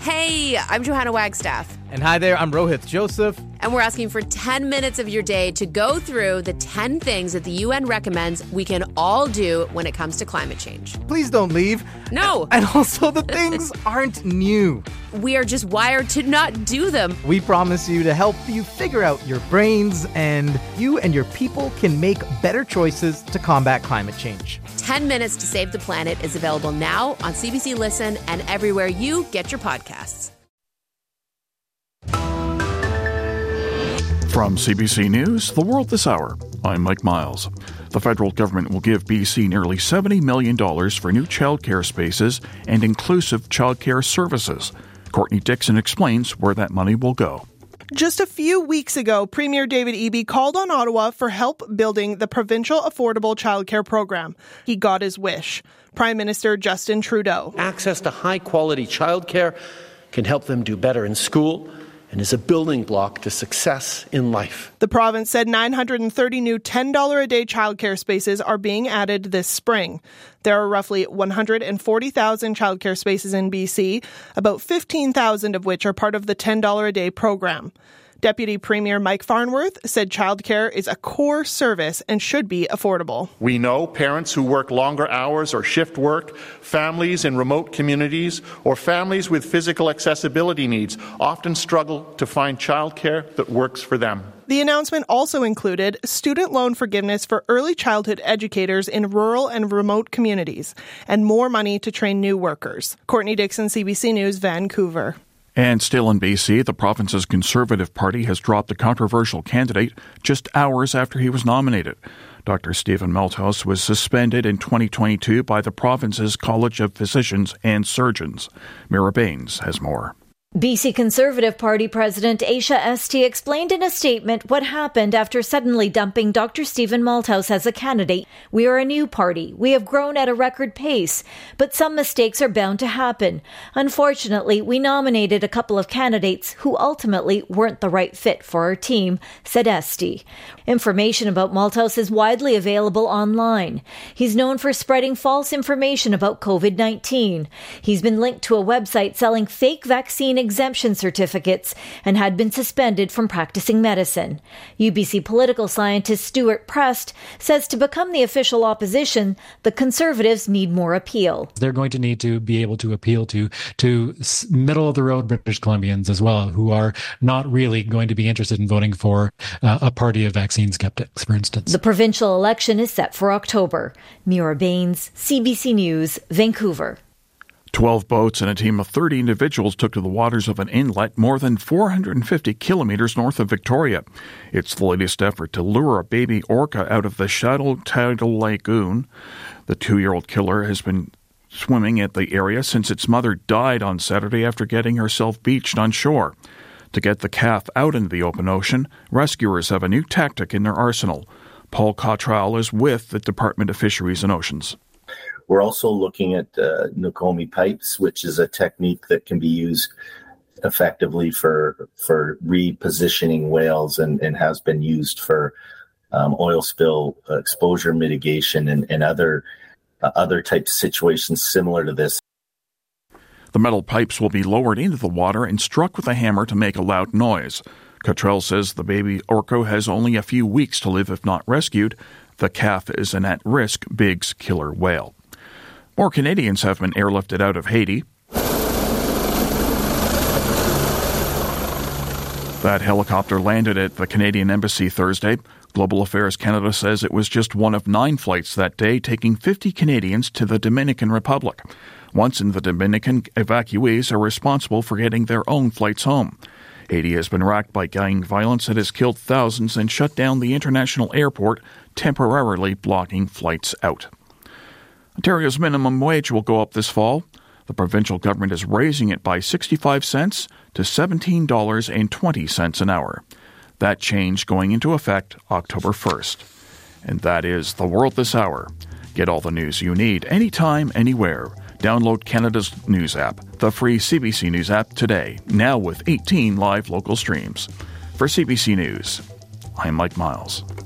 Hey, I'm Johanna Wagstaff. And hi there, I'm Rohith Joseph. And we're asking for 10 minutes of your day to go through the 10 things that the UN recommends we can all do when it comes to climate change. Please don't leave. No. And also, the things aren't new. We are just wired to not do them. We promise you to help you figure out your brains, and you and your people can make better choices to combat climate change. 10 Minutes to Save the Planet is available now on CBC Listen and everywhere you get your podcasts. From CBC News, The World This Hour, I'm Mike Miles. The federal government will give BC nearly $70 million for new childcare spaces and inclusive childcare services. Courtney Dixon explains where that money will go. Just a few weeks ago, Premier David Eby called on Ottawa for help building the provincial affordable childcare program. He got his wish. Prime Minister Justin Trudeau. Access to high-quality childcare can help them do better in school and is a building block to success in life. The province said 930 new $10 a day childcare spaces are being added this spring. There are roughly 140,000 childcare spaces in BC, about 15,000 of which are part of the $10 a day program. Deputy Premier Mike Farnworth said childcare is a core service and should be affordable. We know parents who work longer hours or shift work, families in remote communities, or families with physical accessibility needs often struggle to find childcare that works for them. The announcement also included student loan forgiveness for early childhood educators in rural and remote communities, and more money to train new workers. Courtney Dixon, CBC News, Vancouver. And still in BC, the province's Conservative Party has dropped a controversial candidate just hours after he was nominated. Dr. Stephen Malthouse was suspended in 2022 by the province's College of Physicians and Surgeons. Mira Baines has more. BC Conservative Party President Aisha Esty explained in a statement what happened after suddenly dumping Dr. Stephen Malthouse as a candidate. We are a new party. We have grown at a record pace, but some mistakes are bound to happen. Unfortunately, we nominated a couple of candidates who ultimately weren't the right fit for our team, said Esty. Information about Malthouse is widely available online. He's known for spreading false information about COVID-19. He's been linked to a website selling fake vaccine exemption certificates and had been suspended from practicing medicine. UBC political scientist Stuart Prest says to become the official opposition, the Conservatives need more appeal. They're going to need to be able to appeal to middle-of-the-road British Columbians as well, who are not really going to be interested in voting for a party of vaccine skeptics, for instance. The provincial election is set for October. Mira Baines, CBC News, Vancouver. 12 boats and a team of 30 individuals took to the waters of an inlet more than 450 kilometers north of Victoria. It's the latest effort to lure a baby orca out of the shallow tidal lagoon. The 2-year-old killer has been swimming at the area since its mother died on Saturday after getting herself beached on shore. To get the calf out into the open ocean, rescuers have a new tactic in their arsenal. Paul Cottrell is with the Department of Fisheries and Oceans. We're also looking at Nokomi pipes, which is a technique that can be used effectively for repositioning whales and has been used for oil spill exposure mitigation and other types of situations similar to this. The metal pipes will be lowered into the water and struck with a hammer to make a loud noise. Cottrell says the baby orca has only a few weeks to live if not rescued. The calf is an at-risk Biggs killer whale. More Canadians have been airlifted out of Haiti. That helicopter landed at the Canadian Embassy Thursday. Global Affairs Canada says it was just one of 9 flights that day, taking 50 Canadians to the Dominican Republic. Once in the Dominican, evacuees are responsible for getting their own flights home. Haiti has been racked by gang violence that has killed thousands and shut down the international airport, temporarily blocking flights out. Ontario's minimum wage will go up this fall. The provincial government is raising it by 65 cents to $17.20 an hour. That change going into effect October 1st. And that is The World This Hour. Get all the news you need anytime, anywhere. Download Canada's news app, the free CBC News app today, now with 18 live local streams. For CBC News, I'm Mike Miles.